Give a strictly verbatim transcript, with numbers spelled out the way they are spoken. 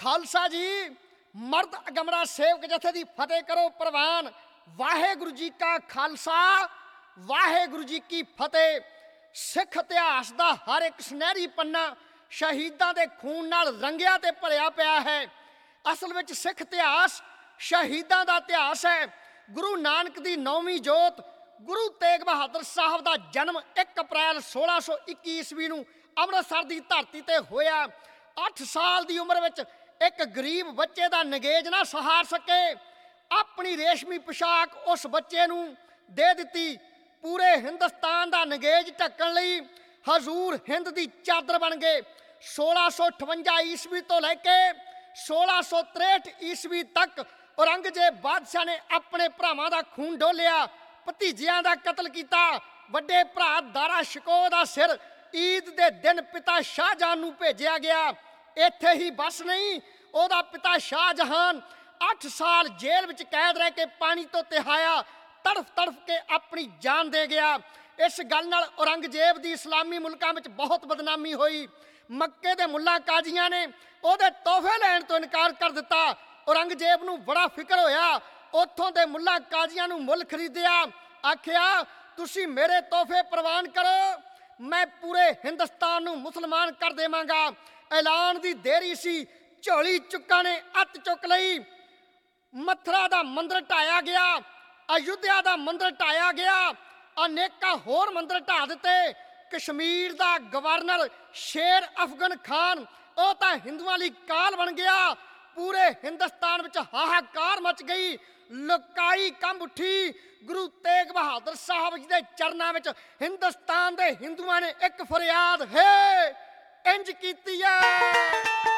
ਖਾਲਸਾ ਜੀ ਮਰਦ ਅਗਮਰਾ ਸੇਵਕ ਜਥੇ ਦੀ ਫਤਿਹ ਕਰੋ ਪ੍ਰਵਾਨ। ਵਾਹਿਗੁਰੂ ਜੀ ਕਾ ਖਾਲਸਾ ਵਾਹਿਗੁਰੂ ਜੀ ਕੀ ਫਤਿਹ। ਸਿੱਖ ਇਤਿਹਾਸ ਦਾ ਹਰ ਇੱਕ ਸੁਨਹਿਰੀ ਪੰਨਾ ਸ਼ਹੀਦਾਂ ਦੇ ਖੂਨ ਨਾਲ ਰੰਗਿਆ ਤੇ ਭਰਿਆ ਪਿਆ ਹੈ। ਅਸਲ ਵਿੱਚ ਸਿੱਖ ਇਤਿਹਾਸ ਸ਼ਹੀਦਾਂ ਦਾ ਇਤਿਹਾਸ ਹੈ। ਗੁਰੂ ਨਾਨਕ ਦੀ ਨੌਵੀਂ ਜੋਤ ਗੁਰੂ ਤੇਗ ਬਹਾਦਰ ਸਾਹਿਬ ਦਾ ਜਨਮ ਇੱਕ ਅਪ੍ਰੈਲ ਸੋਲਾਂ ਸੌ ਇੱਕੀ ਈਸਵੀ ਨੂੰ ਅੰਮ੍ਰਿਤਸਰ ਦੀ ਧਰਤੀ ਤੇ ਹੋਇਆ। ਅੱਠ ਸਾਲ ਦੀ ਉਮਰ ਵਿੱਚ ਇੱਕ ਗਰੀਬ ਬੱਚੇ ਦਾ ਨਗੇਜ ਨਾ ਸਹਾਰ ਸਕੇ, ਆਪਣੀ ਰੇਸ਼ਮੀ ਪੋਸ਼ਾਕ ਉਸ ਬੱਚੇ ਨੂੰ ਦੇ ਦਿੱਤੀ। ਪੂਰੇ ਹਿੰਦੁਸਤਾਨ ਦਾ ਨਗੇਜ ਢੱਕਣ ਲਈ ਹਜ਼ੂਰ ਹਿੰਦ ਦੀ ਚਾਦਰ ਬਣ ਗਏ। ਸੋਲਾਂ ਸੌ ਅਠਵੰਜਾ ਈਸਵੀ ਤੋਂ ਲੈ ਕੇ ਸੋਲਾਂ ਸੌ ਤਰੇਹਠ ਈਸਵੀ ਤੱਕ ਔਰੰਗਜ਼ੇਬ ਬਾਦਸ਼ਾਹ ਨੇ ਆਪਣੇ ਭਰਾਵਾਂ ਦਾ ਖੂਨ ਡੋਲਿਆ, ਭਤੀਜਿਆਂ ਦਾ ਕਤਲ ਕੀਤਾ। ਵੱਡੇ ਭਰਾ ਦਾਰਾ ਸ਼ਿਕੋਹ ਦਾ ਸਿਰ ਈਦ ਦੇ ਦਿਨ ਪਿਤਾ ਸ਼ਾਹਜਹਾਨ ਨੂੰ ਭੇਜਿਆ ਗਿਆ। ਇੱਥੇ ਹੀ ਬਸ ਨਹੀਂ, ਉਹਦਾ ਪਿਤਾ ਸ਼ਾਹਜਹਾਨ ਅੱਠ ਸਾਲ ਜੇਲ੍ਹ ਵਿੱਚ ਕੈਦ ਰਹਿ ਕੇ ਪਾਣੀ ਤੋਂ ਤਿਹਾਇਆ, ਤੜਫ ਤੜਫ ਕੇ ਆਪਣੀ ਜਾਨ ਦੇ ਗਿਆ। ਇਸ ਗੱਲ ਨਾਲ ਔਰੰਗਜ਼ੇਬ ਦੀ ਇਸਲਾਮੀ ਮੁਲਕਾਂ ਵਿੱਚ ਬਹੁਤ ਬਦਨਾਮੀ ਹੋਈ। ਮੱਕੇ ਦੇ ਮੁੱਲਾ ਕਾਜ਼ੀਆਂ ਨੇ ਉਹਦੇ ਤੋਹਫੇ ਲੈਣ ਤੋਂ ਇਨਕਾਰ ਕਰ ਦਿੱਤਾ। ਔਰੰਗਜ਼ੇਬ ਨੂੰ ਬੜਾ ਫਿਕਰ ਹੋਇਆ। ਉੱਥੋਂ ਦੇ ਮੁੱਲਾ ਕਾਜ਼ੀਆਂ ਨੂੰ ਮੁੱਲ ਖਰੀਦਿਆ। ਆਖਿਆ, ਤੁਸੀਂ ਮੇਰੇ ਤੋਹਫੇ ਪ੍ਰਵਾਨ ਕਰੋ, ਮੈਂ ਪੂਰੇ ਹਿੰਦੁਸਤਾਨ ਨੂੰ ਮੁਸਲਮਾਨ ਕਰ ਦੇਵਾਂਗਾ। ਐਲਾਨ ਦੀ ਦੇਰੀ ਸੀ, ਝੋਲੀ ਚੁੱਕਾਂ ਨੇ ਅੱਤ ਚੁੱਕ ਲਈ। ਮਥੁਰਾ ਦਾ ਮੰਦਰ ਢਾਇਆ ਗਿਆ, ਅਯੁੱਧਿਆ ਦਾ ਮੰਦਰ ਢਾਇਆ ਗਿਆ, ਅਨੇਕਾਂ ਹੋਰ ਮੰਦਰ ਢਾ ਦਿੱਤੇ। ਕਸ਼ਮੀਰ ਦਾ ਗਵਰਨਰ ਸ਼ੇਰ ਅਫਗਨ ਖਾਨ, ਉਹ ਤਾਂ ਹਿੰਦੂਆਂ ਲਈ ਕਾਲ ਬਣ ਗਿਆ। ਪੂਰੇ ਹਿੰਦੁਸਤਾਨ ਵਿੱਚ ਹਾਹਾਕਾਰ ਮਚ ਗਈ, ਲੁਕਾਈ ਕੰਬ ਉੱਠੀ। ਗੁਰੂ ਤੇਗ ਬਹਾਦਰ ਸਾਹਿਬ ਜੀ ਦੇ ਚਰਨਾਂ ਵਿੱਚ ਹਿੰਦੁਸਤਾਨ ਦੇ ਹਿੰਦੂਆਂ ਨੇ ਇੱਕ ਫਰਿਆਦ ਹੈ ਇੰਜ ਕੀਤੀ ਹੈ।